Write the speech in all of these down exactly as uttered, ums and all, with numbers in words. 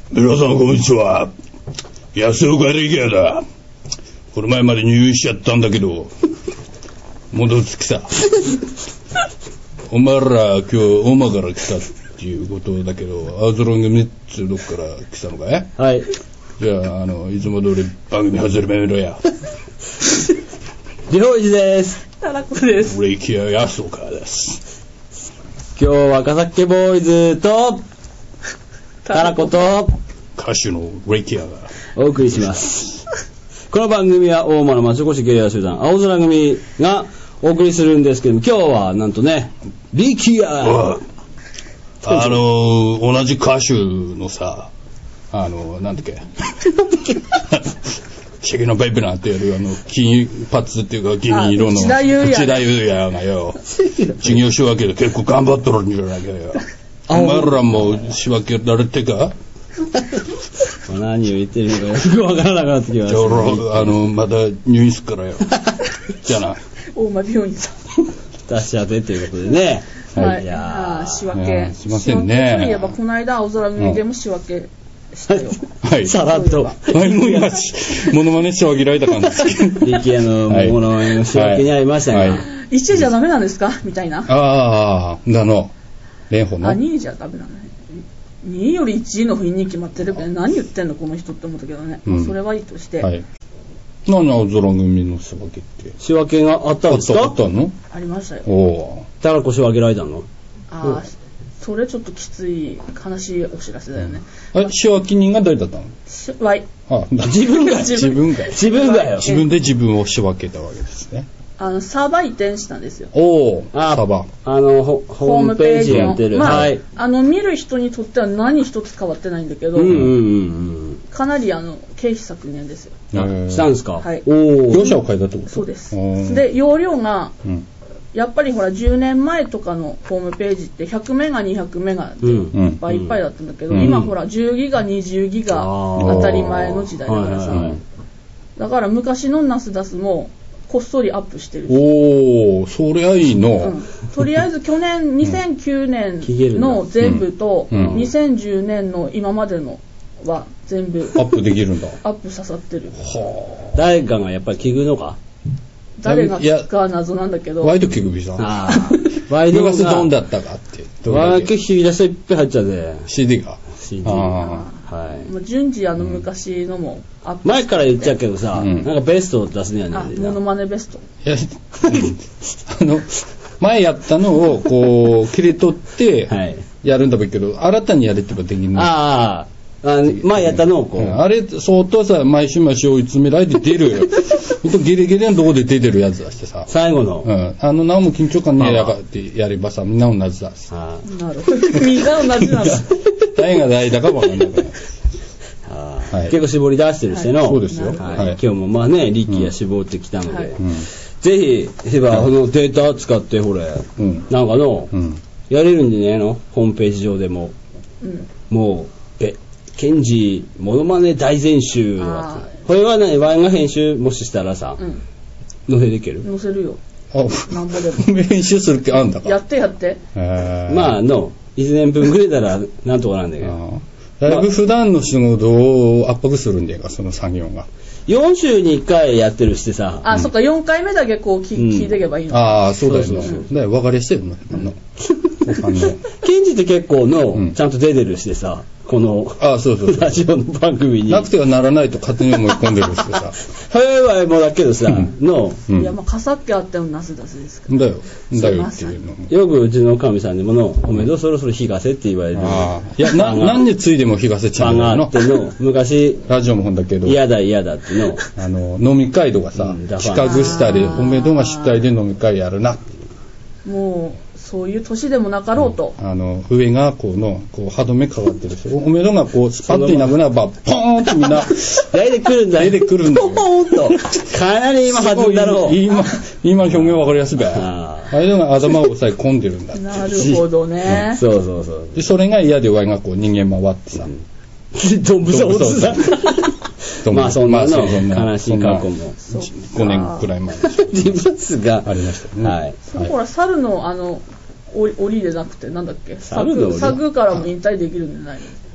皆さんこんにちは。安岡力也だ。この前まで入院しちゃったんだけど戻ってきた。お前ら今日大間から来たっていうことだけど、青空組ってどっから来たのかい？ はい。 じゃあ、あのいつも通り番組始めろや。 両一です。 タラコです。 力也安岡です。 今日は笠家ボーイズとタラコと歌手の力也がお送りします。この番組は大間の町おこしゲリラ集団青空組がお送りするんですけども、今日はなんとね力也、 あの同じ歌手のさ、あのなんだっけシェキのパイプなんてやるあの金髪っていうか銀色の内田裕也内田裕也がよ授業しわけで結構頑張っとるんじゃないかよ。お前らも仕分けられてか？ 何を言ってるのかよくわからなくなってきました、 ね、あのまだ入院すっからよ。じゃあな大間病院さん出し当てということでね。 はい、 いやあ仕分けすいませんね。 そういえばこの間青空組でも仕分けしたよ、 うん、はいさらっと前も今モノマネしてはぎられた感じですけど力也のモノマネの仕分けにありましたが、はいはい、 いちじゃダメなんですかみたいな。 ああだの蓮舫のあにじゃダメなのね。にいよりいちいの不意に決まってるけど何言ってんのこの人って思ったけどね、うん、まあ、それはいいとして、はい、 何青空組の仕分けって仕分けがあったんですか？ あったの？ ありましたよ。 おたらこ仕分けられたの？ ああそれちょっときつい悲しいお知らせだよね。 うん、仕分け人が誰だったの？ ワイ。 あ自分が自分が自分がよ自分で自分を仕分けたわけですね。 あのサーバー移転したんですよ。 おお、サーバー。 あのホームページやってる。 まあ、 はい。 あの見る人にとっては何一つ変わってないんだけど、 うんうんうん、 かなりあの経費削減ですよ。 したんですか？ はい。 おお。業者を変えたってこと？ そうです。で容量が、うん、やっぱりほらじゅうねんまえとかのホームページってひゃくメガにひゃくメガでいっぱいいっぱいだったんだけど、うん、今ほらじゅうギガにじゅうギガ当たり前の時代だからさ、はいはいはい、だから昔のナスダスもこっそりアップしてる。 おお、そりゃいいの、 うん、とりあえず去年にせんきゅうねんの全部とにせんじゅうねんの今までのは全部アップできるんだ。 アップ刺さってる。 はあ。誰かがやっぱり聞くのか？ 誰が聞くか謎なんだけど。 ワイド聞くびさん。 ああ。ワイドがどんだったかって。 ワイド聞き出したらいっぱい入っちゃうね。 シーディー が。 シーディー はい。もう順次あの昔のもアップ、 前から言っちゃうけどさ、うん、なんかベストを出すにはね。 あ、モノマネベスト。 いや、あの前やったのをこう切り取ってやるんだけど、新たにやれってばできない。 ああ。あ前やったのをこう、うん、 あれ相当さ毎週毎週追い詰められて出るよ。ギリギリのとこで出てるやつだしてさ。 最後の。 うん。あのなおも緊張感ねえやがってやればさみんな同じだし。 ああ。なるほど。みんな同じなんだ。 誰が誰だかわかんないから。 あはい、結構絞り出してるしての、 はい、そうですよ、 はいはい、今日もまあね力也絞ってきたので、 うん、 ぜひへばこのデータ使ってほれ、うん、なんかの、うん、やれるんでねえのホームページ上でも、うん、もうえケンジモノマネ大全集これはねワイが編集もししたらさ、うん、載せできる？ 載せるよ。 あなんぼでも編集する気あんだか？ やってやって。 まあのいちねんぶんぐらいだらなんとかなんだけど。 だいぶ普段の仕事を圧迫するんだよかその作業が。 よん週にいっかいやってるしてさ。 あ、うん、そっかよんかいめだけこう聞、うん、聞いていけばいいの。 ああそうだよね。そうそうそうだよ分かりやすいよね。うん、 ケンジって結構の、うん、ちゃんと出てるしてさ。このあそうそうそうラジオの番組になくてはならないと勝手に思い込んでるしさ早いわいもだけどさ、うん、の、 うん、いやまあかさっけあってもなすだすですからだよだよっていうのもよくうちの神さんにものおめでとうそろそろ日がせって言われる。 あいやな何でついでも日がせちゃうのあっての昔ラジオもほんだけど嫌だ嫌だってのあの飲み会とかさ、うん、企画したりおめでとうが主体で飲み会やるなもうそういう年でもなかろうと、 うん、あの上がこうのこう歯止めかかってるしおめどがこうスパッといなくなればポーンとみんな出てくるんだ出てくるんだポーンとかなり今弾んだろう今今表現わかりやすいべあれが頭を押さえ込んでるんだなるほどね、 うん、そうそうそうでそれが嫌でわいがこう人間回ってさどんぶさおつさまあそんなの悲しい過去もごねんくらい前人物がありましたね。 はい。そのほら猿のあの檻でなくてなんだっけ？サグサグからも引退できるんじゃないの？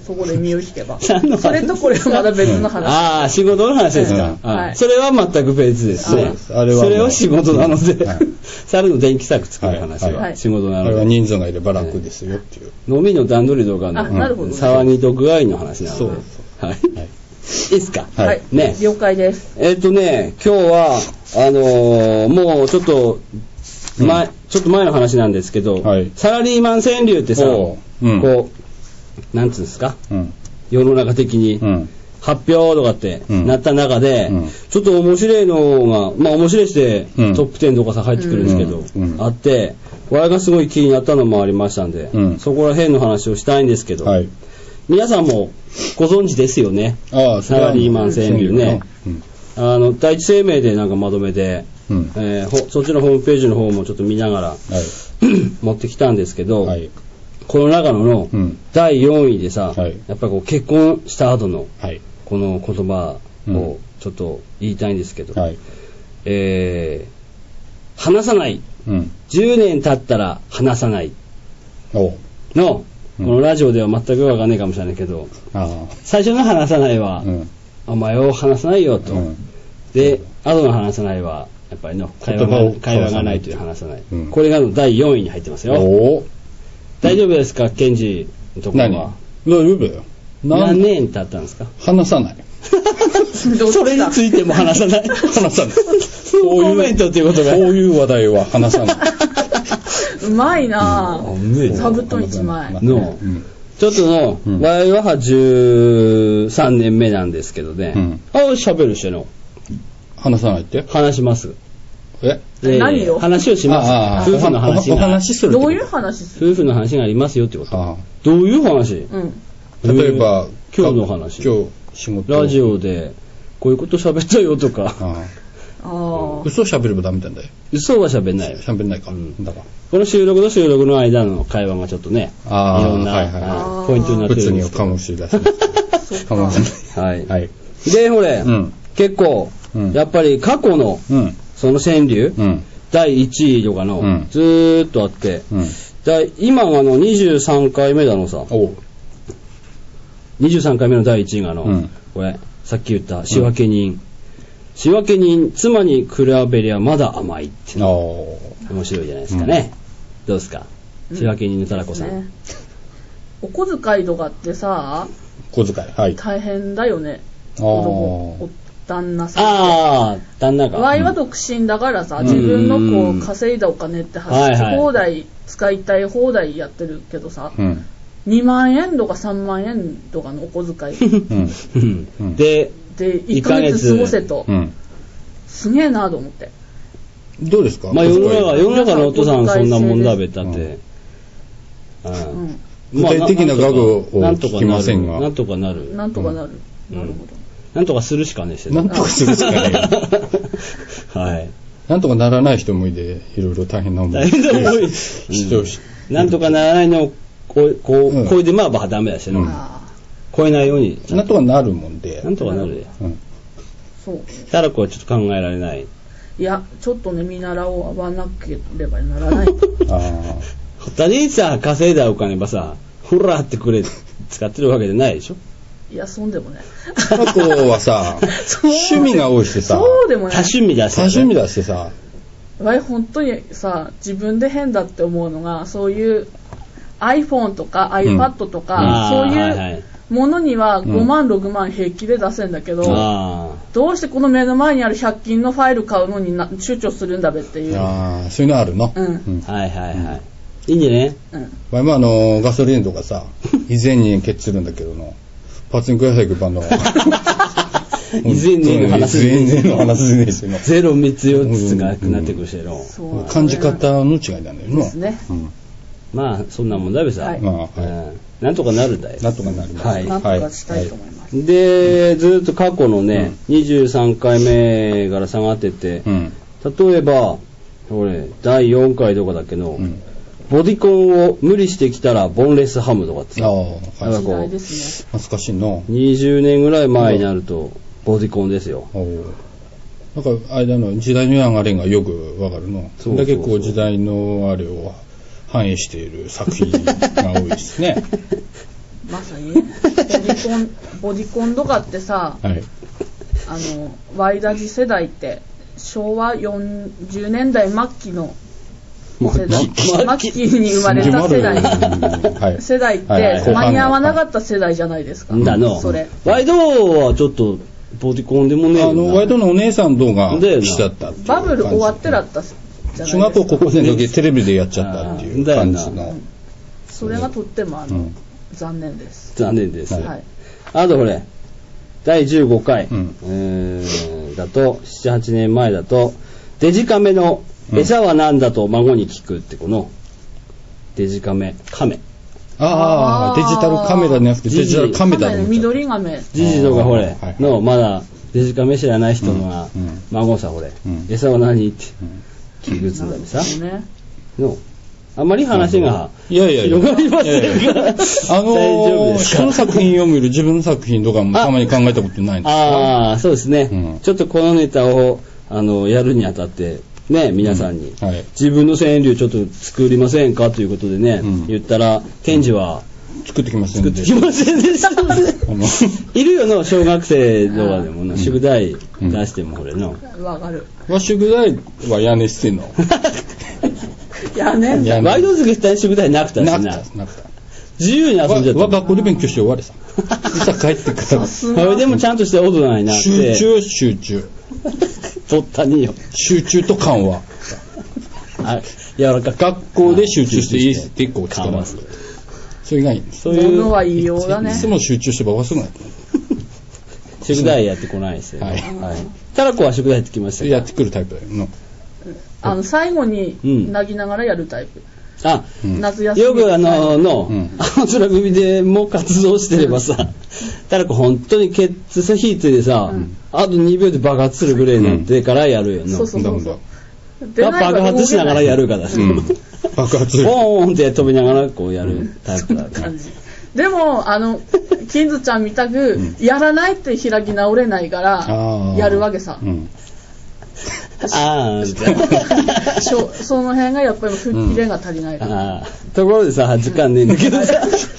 そこで身を引けばそれとこれはまだ別の話、うん、 ああ仕事の話ですか、うんはい、それは全く別ですね、あれはそれは仕事なので、はい、猿の電気柵作る話は仕事なので、 あれは人数がいれば楽ですよっていう、 飲みの段取りとかの騒ぎと具合の話なので、そうそうはい、はい、いいですか、 はい、ね、了解です。 えっ、ー、とね今日はあのー、もうちょっと前、うん、ちょっと前の話なんですけど、はい、サラリーマン川柳ってさ、うん、こうなんつうんですか、うん、世の中的に、うん、発表とかってなった中で、うん、ちょっと面白いのがまあ面白いして、うん、トップじゅうとかさ入ってくるんですけど、うんうん、あって我がすごい気になったのもありましたんで、うん、そこら辺の話をしたいんですけど、はい、皆さんもご存知ですよね、あサラリーマン川柳ね、うん、あの第一生命でなんかまとめて、うんえー、そっちのホームページの方もちょっと見ながら、はい、持ってきたんですけど、はい、この中野のだいよんいでさ、はい、やっぱりこう結婚した後のこの言葉をちょっと言いたいんですけど、はいえー、話さない、うん、じゅうねん経ったら話さないの、うん、このラジオでは全く分かんないかもしれないけど、あ最初の話さないは、うん、お前を話さないよと、うん、で後の話さないはやっぱりの会話が、会話がないという話さない、うん、これがのだいよんいに入ってますよ。お大丈夫ですか、ケンジのところは。 大丈夫よ。 何年経ったんですか。 話さないそれについても話さない話さないこういうコメントっていうことがこういう話題は話さないうまいなぁ座布団一枚の、うん、ちょっとの、うん、我々はじゅうさんねんめなんですけどね、うん、あ喋る人の話さないって話します。 ええ何よ話をします。ああ夫婦の話がお話するどういう話する夫婦の話がありますよってこと。ああどういう話、うん、 例えば今日の話今日仕事ラジオでこういうこと喋ったよとかああ嘘喋ればダメなんだよ。 嘘は喋んないよ。 喋んないか、うん、だからこの収録と収録の間の会話がちょっとねあいろんな、はいはいはい、ポイントになってるんですけど物議を醸し出すかもしれないはい、はい、 でほれ、うん、結構、うん、やっぱり過去の、うんその川柳、うん、だいいちいとかの、うん、ずーっとあって、うん、だ今がのにじゅうさんかいめだのさにじゅうさんかいめのだいいちいがの、うん、これさっき言った仕分け人、うん、仕分け人妻に比べりゃまだ甘いって面白いじゃないですかね、うん、どうですか仕分け人のたらこさん、ね、 お小遣いとかってさ小遣い、はい、 大変だよね子旦那さんああ旦那がワイは独身だからさ、うん、自分のこう稼いだお金って発し放題、はいはい、使いたい放題やってるけどさ、うん、にまんえんとかさんまんえんとかのお小遣い、 うん、ででいっかげつ過ごせと、うん、すげえなと思ってどうですか、 まあ、世の中世の中のお父さんそんなもんだべったって、 うんうん、具体的な額を聞きませんがなんとかなるなんとかなる、うん、なるほどなんとかするしかねえしなんとかするしかねえはいなんとかならない人もいていろいろ大変な思いしてほしいなんとかならないのをこうこう、うん、超えてまあばダメだしな、うん、超えないようになんとかなるもんでなんとかなるで、うん、 そうたらこはちょっと考えられないいやちょっとね見習わなければならないああ他にさ稼いだお金ばさほらってくれ使ってるわけじゃないでしょいやそんでもね過去はさ趣味が多いしてさそうでもね多趣味だし、 ね、多趣味だしてさわい本当にさ自分で変だって思うのがそういう iPhone とか iPad とか、うん、そういうものにはごまんろくまん平気で出せんだけど、うん、どうしてこの目の前にあるひゃく均のファイル買うのにな躊躇するんだべっていうあそういうのあるの、 うんうん、 はいはいはい、うんいいんじゃね、 うん、前もあのガソリンとかさ以前にケツするんだけどのパチンコ屋さん行く番の以前の話の話ですよゼロみっつよっつがなくなってくるしの、 うん、感じ方の違いなんだよねですね、うん、 まあそんなもんだべさ、はいまあはい、なんとかなるんだよなんとかなります、 はい、なんとかしたいと思います、 はい、でずっと過去のね、うん、にじゅうさんかいめから下がってて、うん、例えばこれだいよんかいとかだけど、うんボディコンを無理してきたらボンレスハムとかってああ、はい、 なんかこうですね、懐かしいなにじゅうねんぐらい前になるとボディコンですよなんか間の時代の流れがよくわかるのそうそうそうだけこう時代のあれを反映している作品が多いですねまさにね、ボディコン、ボディコンとかってさ、はい、あの、ワイダジ世代って、昭和よんじゅうねんだい末期の世代、末期に生まれた世代、はい、世代って間に合わなかった世代じゃないですか。 だの。 それ。 ワイドはちょっと、ボディコンでもね、 あの、ワイドのお姉さん動画しちゃった。 バブル終わってらったじゃないですか。 中学校高校生の時テレビでやっちゃったっていう感じの。 それがとってもあの、うん、残念です。 残念です。はい。あとこれ、だいじゅうごかい、うん、えー、だと、なな、はちねんまえだと、デジカメの餌は何だと孫に聞くってこの、デジカメ、カメ。 ああ、デジタルカメラじゃなくてデジタルカメだね。 緑ガメ。 ジジとかほれ、の、まだデジカメ知らない人が、孫さほれ、餌は何って聞くつんだりさ。のあんまり話が広がりませんが、あの人の作品読むより自分の作品とかもたまに考えたことないんですか？ ああ、そうですね、うん。ちょっとこのネタをあのやるにあたってね、皆さんに、うんはい、自分の川柳ちょっと作りませんかということでね、うん、言ったら検事は、 うん、作ってきませんでした。作ってきませんでした。いるよの小学生とかでもな、うん、宿題出してもこれの。 わかる。 わ宿題は屋根してんの。 やねんだ。 ワイド付けしたい宿題なくたしな。 なくた、なくた。 自由に遊んじゃった。 わ、学校で勉強して終わりさ。さ帰ってから。 それでもちゃんとして大人になって。 集中、集中。 取ったによ。 集中と緩和。 あ、柔らかく。 学校で集中していいってこう緩和する。それがいい。 そういうのは言いようだね。 いつも集中してば忘れない。 宿題やってこないですよ。はい。はい。タラコは宿題やってきました。 やってくるタイプだよの。 あの最後に泣きながらやるタイプ。 うん、あ、夏休みよくあのの、うん、あの空組でも活動してればさ、タラコ本当にケツさ引いてでさ、うん、あとにびょうで爆発するぐらいになってからやるよな。 そうそうそうそう。 爆発しながらやるからさ、うん、 爆発。 ポーンって飛びながらこうやるタイプだから。 でもあの金ズちゃんみたく、うん、やらないって開き直れないからやるわけさ。うんああ、 そ, その辺がやっぱり吹っ切れが足りないから、うん、 あところでさ時間ねえんだけどさ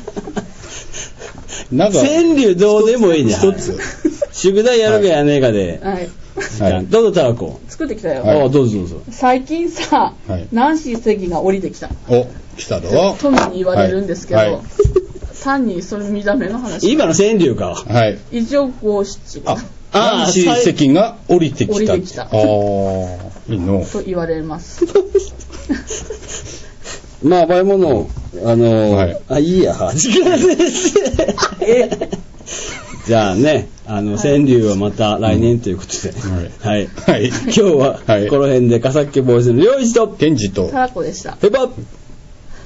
なんか川柳どうでもいいね一つ宿題やるかやねえかで、はいはい、どうぞタラコ作ってきたよ、 はい、あどうぞどうぞ。 最近さ、はい、ナンシー関が降りてきた。 お来たぞトミーに言われるんですけど、はいはい、単にそれ見た目の話。 今の川柳か。 はい。 一応五七五。 ナンシー関が降りてきた。降りてきた。ああ、いいの。 と言われます。 まあ、場合もの、あのーはい、あ、いいや、時間です。じゃあね、あの、川柳はまた来年ということで。はい。はい。はい、今日は、この辺で、笠木ボーイズの両一と、 ケンジと、 タラコでした。 ペパッ